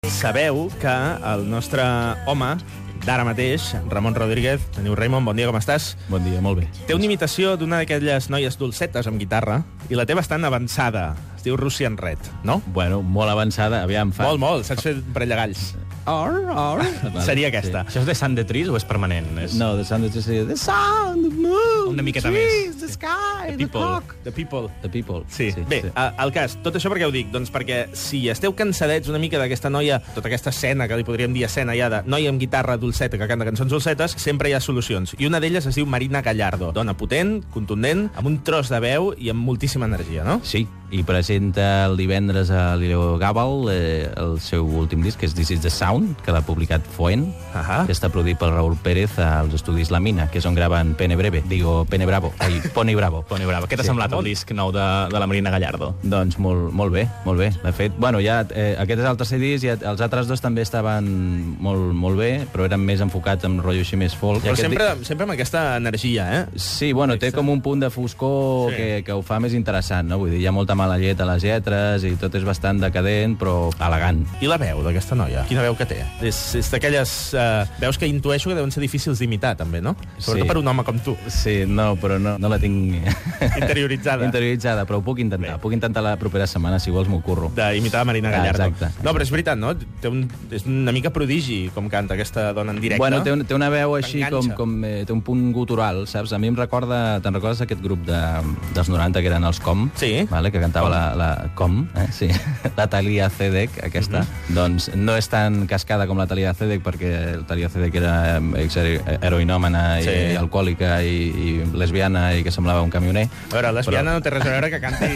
Sabeu que el nostre home d'ara mateix, Ramon Rodríguez, teniu Raymond, bon dia, com estàs? Bon dia, molt bé. Té una imitació d'una d'aquelles noies dolcetes amb guitarra i la té bastant avançada. Es diu Russian Red, no? Bueno, molt avançada, aviam, fa... Molt, saps fer un parell de galls. Vale, Seria aquesta. Això és de Sant de Tris o és permanent? És... No, The Sound of seria The Sound, the Moon, Una miqueta the trees, més. the sky, The the people. clock. The People. The People. Sí. Bé, el cas, tot això per què ho dic? Doncs perquè si esteu cansadets una mica d'aquesta noia, tota aquesta escena, que li podríem dir escena ja de noia amb guitarra dolceta que canta cançons dolcetes, sempre hi ha solucions. I una d'elles es diu Marina Gallardo. Dona potent, contundent, amb un tros de veu i amb moltíssima energia, no? Sí, i presenta el divendres a Leo Gabal el seu últim disc, que és This is the Sound, que l'ha publicat Foent, que està produït pel Raúl Pérez als estudis La Mina, que és on graven Pene Breve. Digo, Pene Bravo. Ai, Pony Bravo. Pony Bravo. Què t'ha semblat el disc nou de la Marina Gallardo? Doncs molt bé, molt bé. De fet, bueno, ja aquest és el tercer disc i els altres dos també estaven molt bé, però eren més enfocats en rotllo així més folk. Però sempre amb aquesta energia, eh? Sí, bueno, té com un punt de foscor que ho fa més interessant, no? Vull dir, hi ha molta mala llet a les lletres i tot és bastant decadent, però elegant. I la veu d'aquesta noia? Quina veu que té? És d'aquelles veus que intueixo que deuen ser difícils d'imitar, també, no? Sobretot per un home com tu. Sí, no, però no la tinc... Interioritzada. Interioritzada, però ho puc intentar. Puc intentar la propera setmana, si vols m'ho curro. D'imitar Marina Gallardo. Exacte. No, però és veritat, no? És una mica prodigi com canta aquesta dona en directe. Bueno, té una veu així T'enganxa. té un punt gutural, saps? A mi te'n recordes aquest grup dels 90 que eren els Com? Sí. Vale, que cantava la Com, sí. La Thalia Zedek, aquesta. Doncs no és tan cascada com la Thalia Zedek, perquè la Thalia Zedek era heroinòmana i alcohòlica i lesbiana i que semblava un camioner. A veure, lesbiana no té res a veure que canti...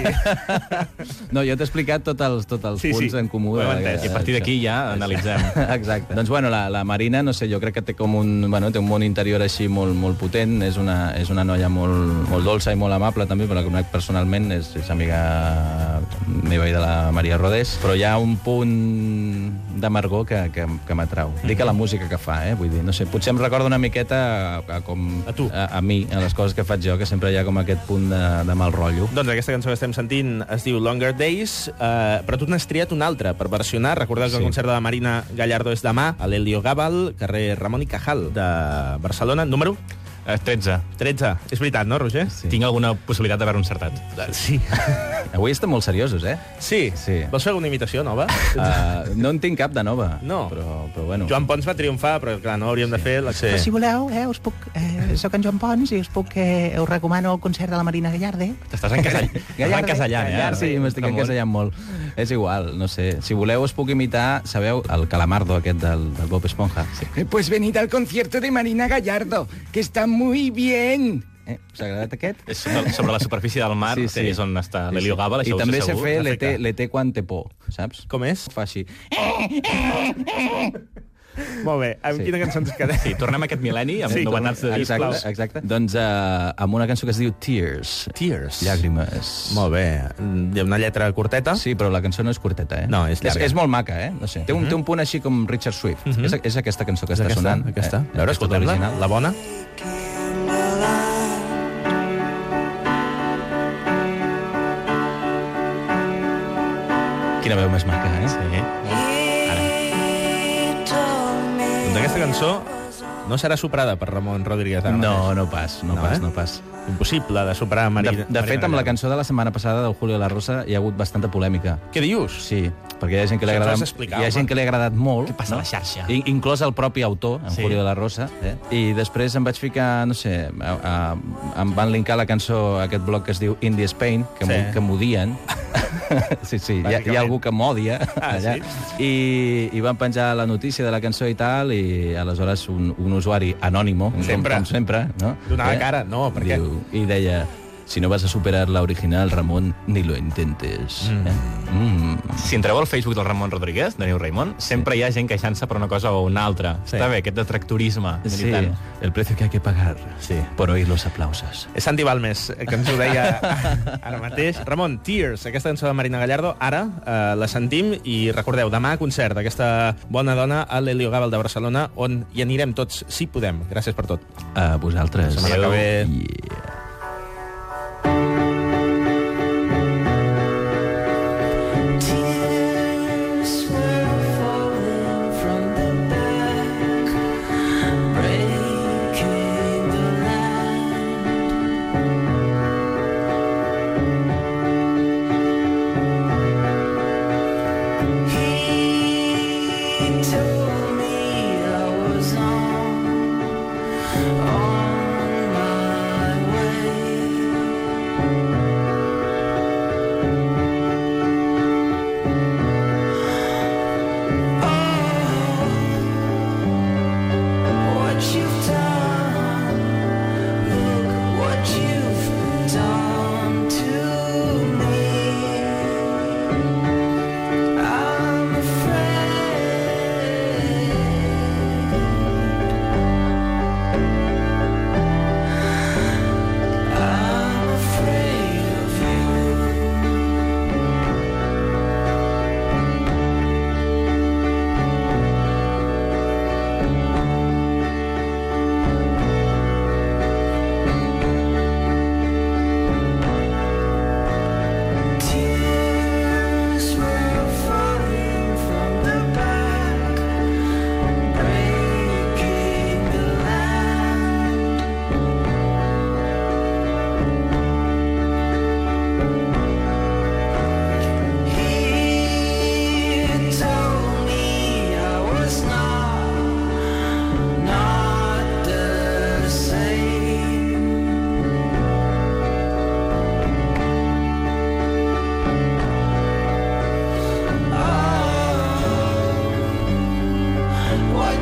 No, jo t'he explicat tots els punts en comú. Ho he entès. I a partir d'aquí ja analitzem. Exacte. Doncs, bueno, la Marina, no sé, jo crec que té com té un món interior així molt potent, és una noia molt dolça i molt amable, també, però la conec personalment, és amiga meva i de la Maria Rodés, però hi ha un punt d'amargor que m'atrau. Dic a la música que fa, vull dir, no sé, potser em recorda una miqueta A tu. A mi, a les coses que faig jo, que sempre hi ha com aquest punt de mal rotllo. Doncs aquesta cançó que estem sentint es diu Longer Days, però tu n'has triat una altra per versionar. Recordeu que el concert de la Marina Gallardo és demà a l'Helio Gabal, carrer Ramon i Cajal de Barcelona. Número? 13. 13. És veritat, no, Roger? Sí. Tinc alguna possibilitat d'haver-ho encertat. Sí. Avui estem molt seriosos, Sí? Sí. Vols fer alguna imitació nova? No en tinc cap de nova. No. Però bueno. Joan Pons va triomfar, però clar, no hauríem de fer... Però si voleu, us puc... soc en Joan Pons i us recomano el concert de la Marina Gallardo. T'estàs encasellant, Sí, m'estic encasellant molt. És igual, no sé. Si voleu, us puc imitar, sabeu, el calamardo aquest del Bob Esponja. Sí. Pues venid al concierto de Marina Gallardo, que está muy bien. Us ha agradat aquest? És sobre la superfície del mar, és on està l'Helio Gabal, I això també ho sé sé segur. fer l'E.T. quan té por, saps? Com és? Fa així. Molt bé. Amb quina cançó ens quedem? Sí, tornem a aquest mil·lenni amb novetats de disc. Exacte. Doncs amb una cançó que es diu Tears. Tears. Llàgrimes. Molt bé. Hi ha una lletra curteta? Sí, però la cançó no és curteta, No, és llarga. És molt maca, No sé. Té un punt així com Richard Swift. És aquesta cançó que està sonant. Aquesta. A veure, Aquesta escoltem-la. original. La bona? Quina veu més maca, Sí. Doncs aquesta cançó no serà superada per Ramon Rodríguez. No pas. Impossible de superar Marina. De fet, amb la cançó de la setmana passada del Julio La Rosa hi ha hagut bastanta polèmica. Què dius? Sí, perquè hi ha gent que li ha Això ens agradat, has d'explicar, hi ha gent home. que li ha agradat molt. Què passa a la xarxa? Inclòs el propi autor, en Sí. Julio de la Rosa. I després em vaig ficar, no sé, em van linkar la cançó a aquest blog que es diu Indie Spain, que m'odien. Sí, hi ha algú que m'odia allà. I van penjar la notícia de la cançó i tal, i aleshores un usuari anònimo, com sempre, no? Donava cara, no, per què? I deia, si no vas a superar la original, Ramon, ni lo intentes. Si entreu al Facebook del Ramon Rodríguez, de New Raymond, sempre hi ha gent queixant-se per una cosa o una altra. Està bé, aquest detractorisme Sí, militant. el precio que hay que pagar Sí. por oír los aplausos. És Santi Balmes, que ens ho deia ara mateix. Ramon, Tears, aquesta cançó de Marina Gallardo, ara la sentim i recordeu, demà concert d'aquesta bona dona a l'Helio Gabal de Barcelona, on hi anirem tots, si podem. Gràcies per tot. A vosaltres. Setmana que ve. Yeah. Tears will fall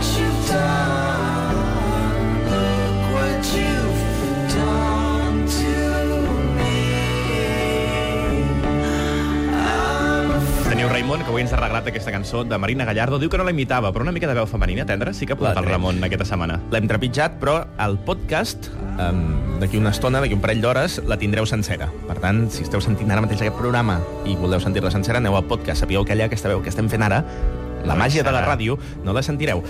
Raimon, que avui ens ha arreglat aquesta cançó de Marina Gallardo. Diu que no la imitava, però una mica de veu femenina tendra sí que ha posat el Ramon aquesta setmana. L'hem trepitjat, però el podcast, d'aquí una estona, d'aquí un parell d'hores, la tindreu sencera. Per tant, si esteu sentint ara mateix aquest programa i voleu sentir-la sencera, aneu al podcast. Sapigueu que allà aquesta veu que estem fent ara, la màgia de la ràdio, no la sentireu.